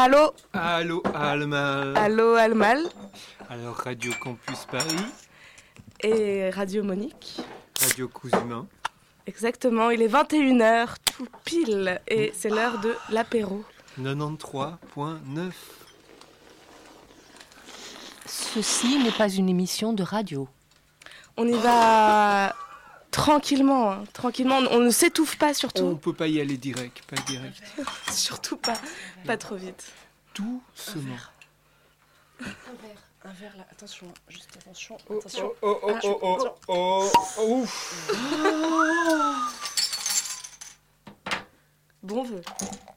Allô? Allô, Alma. Allô, Almal. Alors, Radio Campus Paris, Et Radio Monique. Radio Cousumain. Exactement, il est 21h, tout pile. Et c'est l'heure de l'apéro. 93.9. Ceci n'est pas une émission de radio. On y va tranquillement, hein, tranquillement. On ne s'étouffe pas On surtout. peut pas y aller direct, pas direct. Surtout pas trop vite. Doucement. Un verre là, attention, juste attention, Oh, attention. oh, oh, oh, oh, oh, oh, ouf. Bon vœu.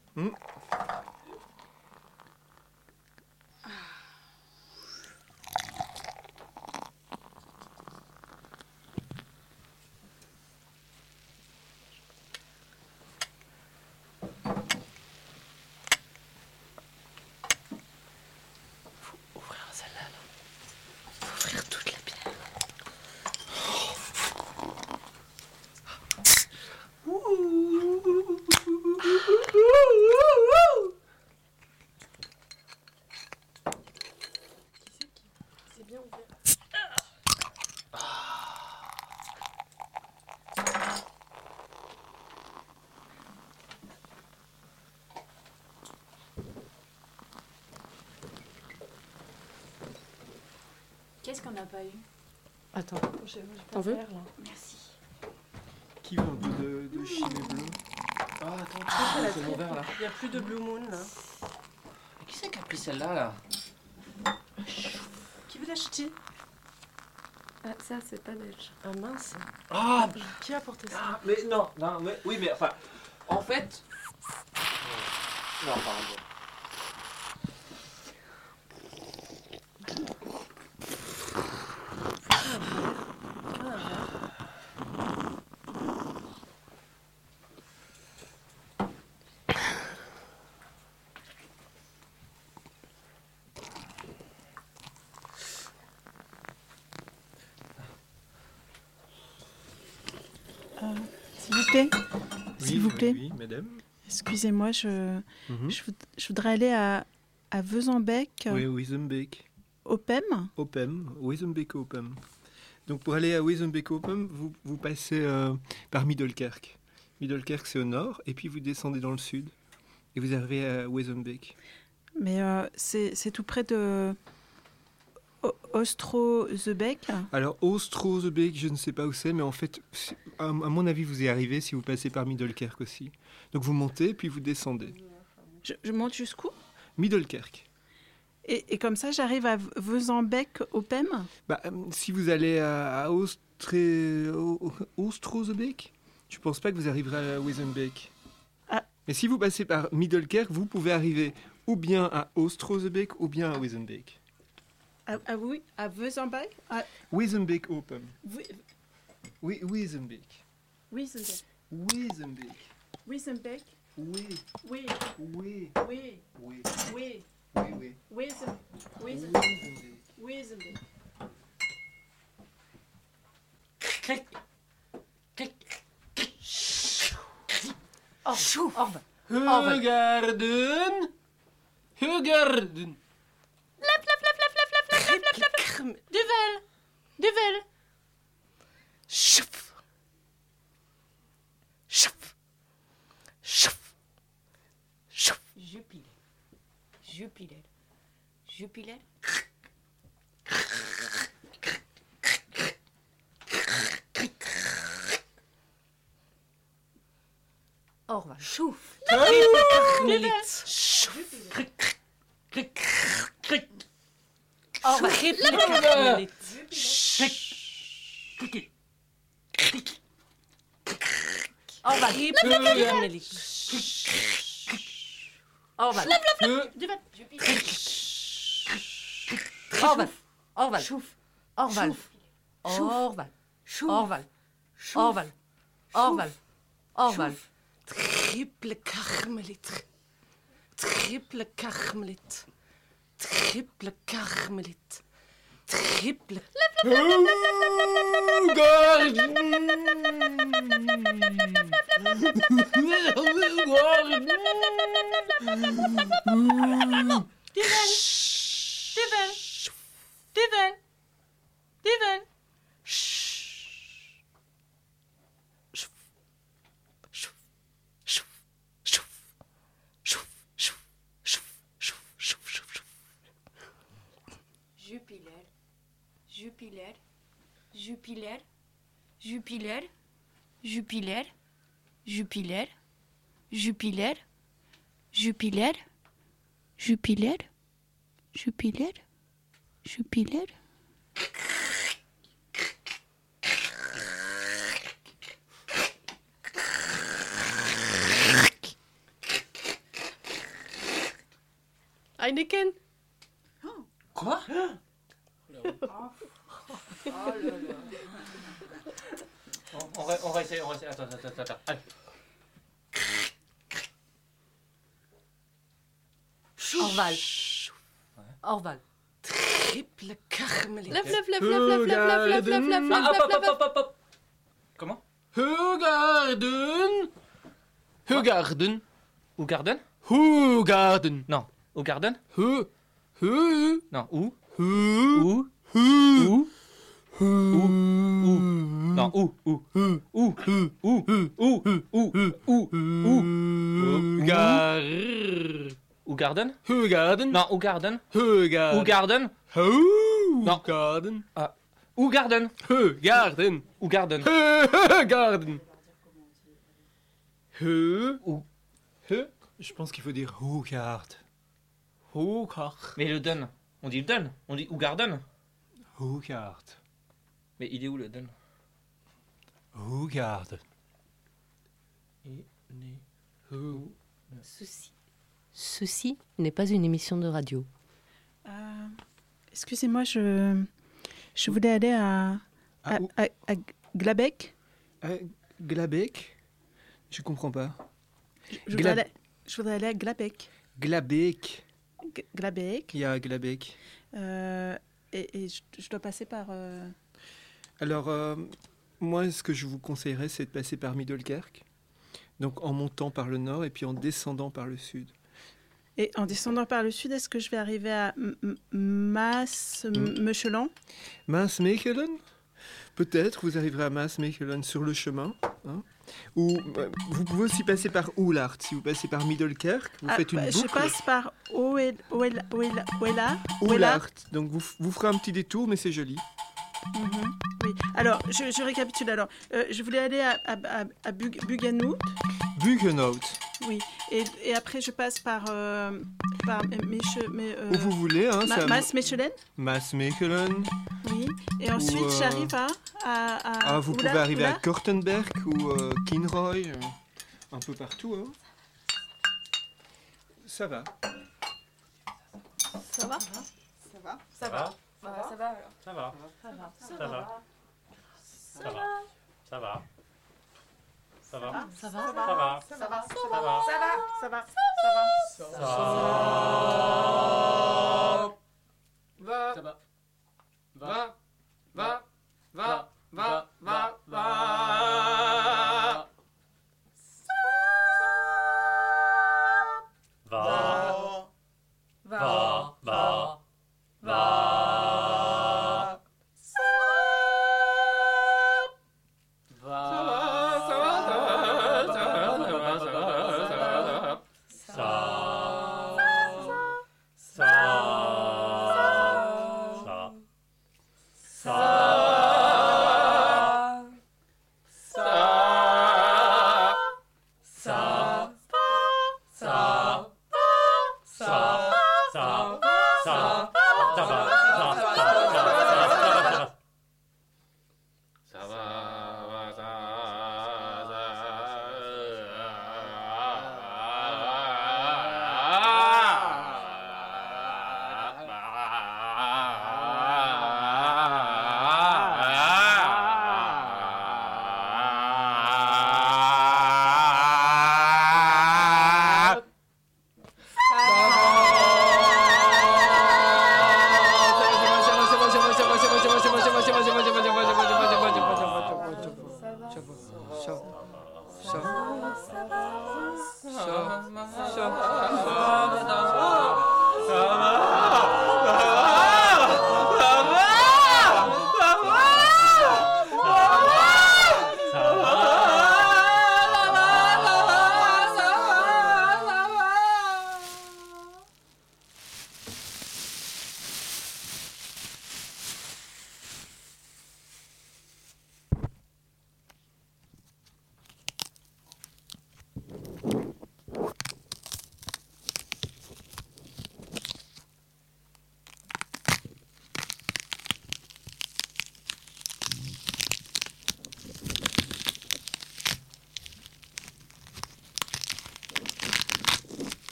Ouvrir celle-là, là. Faut ouvrir toute la bière. C'est bien ouvert. Qu'est-ce qu'on n'a pas eu? Attends, t'en veux? Merci. Qui veut un peu de chimée bleue? Ah, attends, c'est mon verre là. Il n'y a plus de Blue Moon là. Mais qui c'est qui a pris celle-là là? Qui veut l'acheter? Ah, ça, c'est pas belge. Ah mince. Ah, Qui a apporté ça? ah, mais non, mais oui, mais enfin, en fait. Non, pardon. S'il vous plaît, Oui, s'il vous plaît. Oui, madame. Excusez-moi, je Mhm. voudrais aller à Wezembeek, Oui, Wezembeek. au PEM. Opem, Wezembeek Opem. Donc pour aller à Wezembeek Opem, vous passez par Middelkerk. Middelkerk, c'est au nord, et puis vous descendez dans le sud, et vous arrivez à Wezembeek. Mais c'est tout près de Oosterbeek. Alors, Oosterbeek, je ne sais pas où c'est, mais en fait, à mon avis, vous y arrivez si vous passez par Middelkerk aussi. Donc vous montez, puis vous descendez. Je monte jusqu'où? Middelkerk. Et comme ça, j'arrive à Wezembeek au PEM. Bah, si vous allez à Oosterbeek, je pense pas que vous arriverez à Wezembeek. Ah. Mais si vous passez par Middelkerk, vous pouvez arriver ou bien à Oosterbeek ou bien à Wezembeek. Oui, à Wezembeek. Wezembeek Opem. Oui, Wezembeek. Wezembeek. Wezembeek. Wezembeek. Oui, Oui, oui, oui, oui, oui. oui, oui. Wezembeek. Wezembeek. Hugarden. Hugarden. Duvel. Chouf. Chouf. Chouf. Chouf. Jupiler. Orval. Chouf. Orval. Orval. Triple karmelit. Triple karmelit. Triple karmelit. triple. Steven. Jupiler, Jupiler, Jupiler, Jupiler, Jupiler, Jupiler, Jupiler, Jupiler, Jupiler, Jupiler. Heineken. Quoi? On va essayer. Attends. Allez. Orval. Orval. Triple carmelé. Flap, flap, flap, flap, flap, flap, flap, flap, flap, flap, flap, flap, flap. Comment? Hugarden. Non. Au garden? Non. Où? Non, Ou garden? Non, ou garden? Ou garden? Non. Ou garden? Ou garden? Je pense qu'il faut dire Hugard. Mais le dun. On dit le dun. On dit ou garden. Hugard. Mais il est où le dun? Hugard. Ceci n'est pas une émission de radio. Excusez-moi, je voulais aller à Glabec. Glabec? Je comprends pas. Je voudrais aller à Glabec. Glabec. Glabec. Il y a Glabec. Et je dois passer par... Alors, moi, ce que je vous conseillerais, c'est de passer par Middelkerk. Donc, en montant par le nord et puis en descendant par le sud. Et en descendant par le sud, est-ce que je vais arriver à Maas-Mechelen? Maas-Mechelen? Peut-être, vous arriverez à Maas-Mechelen sur le chemin. Hein. Ou vous pouvez aussi passer par Oelart. Si vous passez par Middelkerk, vous faites une boucle. Je passe par Oelart. Donc, vous ferez un petit détour, mais c'est joli. Oui. Alors, je récapitule. Alors, je voulais aller à Buganout. Bugenout. Oui. Et après, je passe par Où vous voulez. Hein, Maas-Mechelen. Maas-Mechelen. Oui. Et ensuite, j'arrive à vous pouvez arriver à Kortenberg ou Kinroy. Un peu partout. Hein. Ça va. Ça va? Ça va. Ça va alors. Ça va. Ça va. Ça va. Ça va. Ça va. Ça va? Ça va. Ça va. Ça va.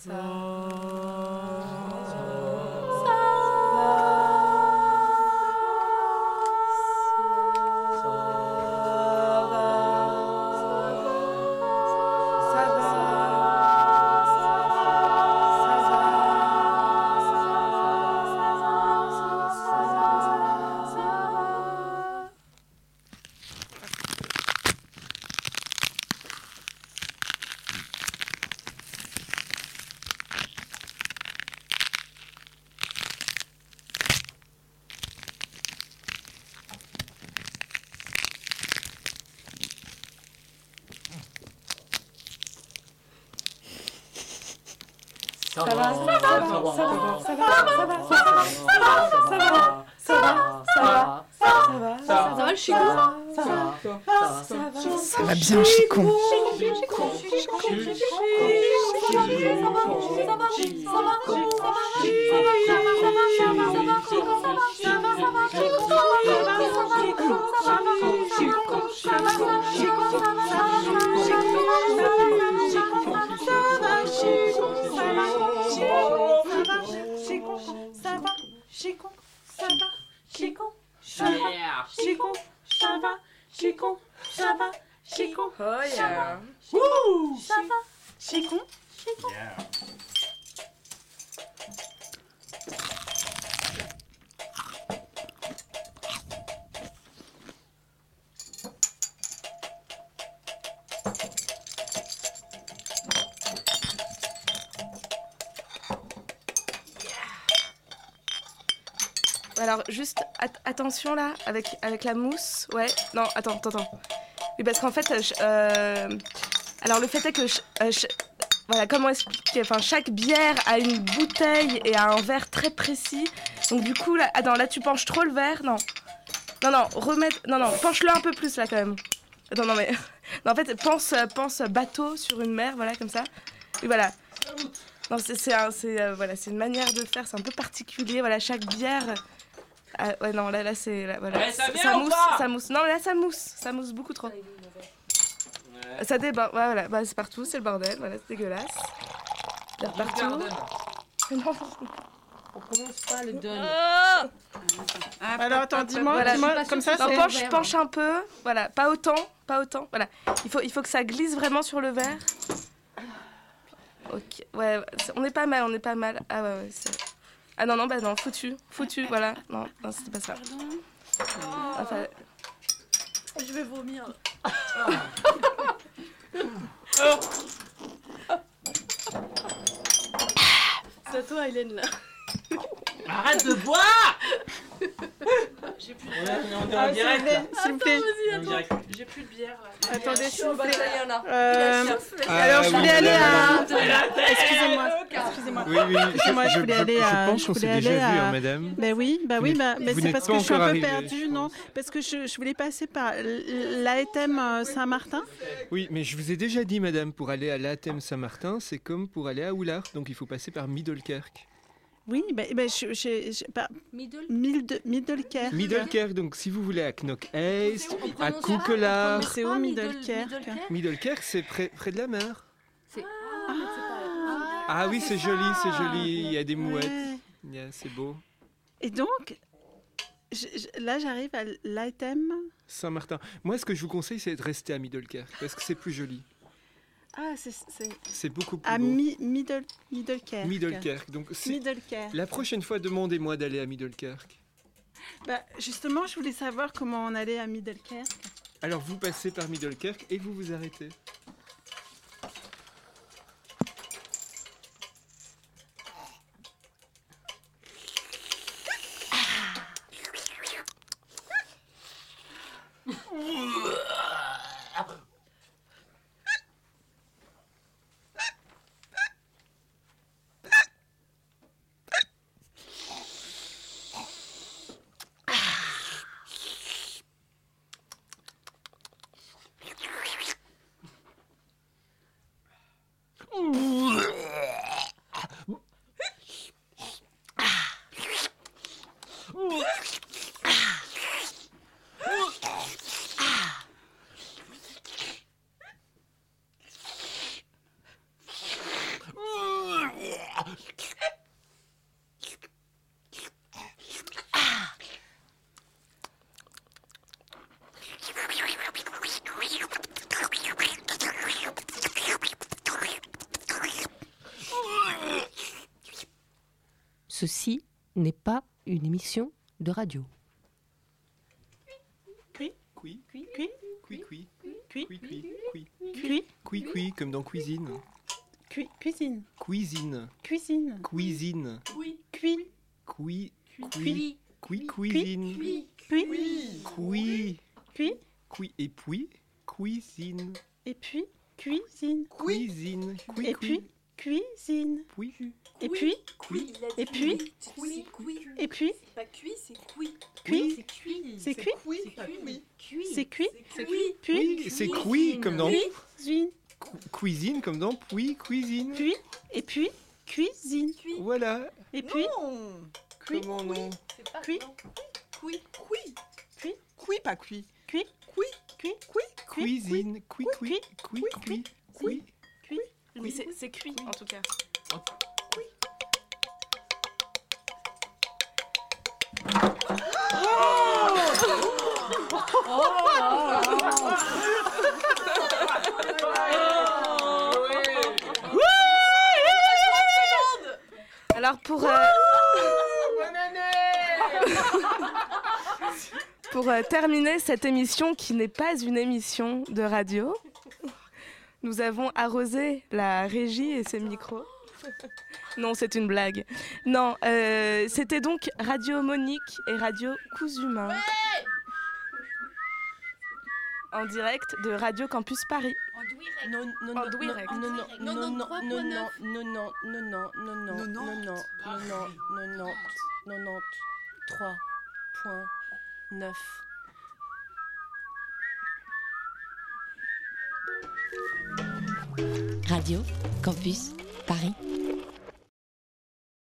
Ça va le chicon? Ça va bien, Chicon. Oh yeah. Alors, juste attention là, avec la mousse. Ouais, non, attends. Oui, parce qu'en fait, alors le fait est que, voilà, comment expliquer, enfin, chaque bière a une bouteille et a un verre très précis. Donc du coup, là, attends, là tu penches trop le verre, non, penche-le un peu plus là quand même. Attends, non mais, non, en fait, pense bateau sur une mer, voilà, comme ça. Et voilà. Non, voilà, c'est une manière de faire, c'est un peu particulier, voilà, chaque bière. Ouais, non, là c'est. Là, voilà. Ouais, ça mousse. Non, là ça mousse beaucoup trop. Ouais. Ça déborde, ouais, voilà, bah, c'est partout, c'est le bordel, voilà, c'est dégueulasse. C'est partout. Non. On prononce pas le don. Alors attends, dis-moi, Voilà, comme ça, non, c'est... penche un peu, voilà, pas autant, voilà. Il faut que ça glisse vraiment sur le verre. Ok, ouais, on est pas mal. Ah ouais, c'est... Ah non, foutu, voilà. Non, c'était pas ça. Enfin... Je vais vomir. C'est à toi, Hélène, là. Arrête de boire. J'ai plus On est en direct là. S'il vous plaît. On est en direct. J'ai plus de bière, là. Attendez, s'il vous plaît. Alors, je voulais aller à... Excusez-moi. Oui, Excusez-moi, je voulais aller à... Je pense qu'on s'est déjà vu, hein, madame. Ben oui, mais vous c'est n'êtes parce pas que je suis un encore peu arrivé. perdue, non? Parce que je voulais passer par l'AETM Saint-Martin. Oui, mais je vous ai déjà dit, madame, pour aller à l'ATM Saint-Martin, c'est comme pour aller à Oulart, donc il faut passer par Middelkerk. Oui, Middelkerk. Middelkerk, donc si vous voulez à Knock-Eist, à Koekelaar. C'est où Middelkerk? Middelkerk, c'est près de la mer. C'est... Ah oui, c'est joli, il y a des mouettes. Ouais. Yeah, c'est beau. Et donc, là j'arrive à l'AETM. Saint-Martin. Moi, ce que je vous conseille, c'est de rester à Middelkerk, parce que c'est plus joli. Ah, C'est beaucoup plus à beau. Middelkerk. Middelkerk. Donc, Middelkerk. la prochaine fois, demandez-moi d'aller à Middelkerk. Bah, justement, je voulais savoir comment on allait à Middelkerk. Alors, vous passez par Middelkerk et vous vous arrêtez. Ceci n'est pas une émission de radio. Qui Qui Qui Qui Qui Qui Qui Qui Qui comme dans cuisine. Cuisine. Cuisine. Cuisine. Cuisine. Cuit. Cuisine. Cuit. Et puis cuisine. Et puis cuisine. Cuisine. Et puis cuisine. Puis. Et puis Et puis Et puis C'est pas cuit, c'est cuit. Cuit. C'est cuit. C'est cuit. C'est pas cuit. C'est cuit. C'est cuit. Puis C'est cuit comme dans cuisine. cuisine comme dans cuisine. Puis et puis cuisine. Voilà. Et puis Cuit. Comment non C'est pas Cuit. non. Cuit. Cuit, pas cuit. Cuit. Cuit. Cuisine. Cuit. Mais c'est cuit en tout cas. Alors pour terminer cette émission qui n'est pas une émission de radio, nous avons arrosé la régie et ses micros. Non, c'est une blague. Non, c'était donc Radio Monique et Radio Cousumain. En direct de Radio Campus Paris. Non, non, En non, direct. non, non, non, non, non, non, 3.9. non, non, non, non, non, non, non, non, non, 3.9. Radio Campus Paris.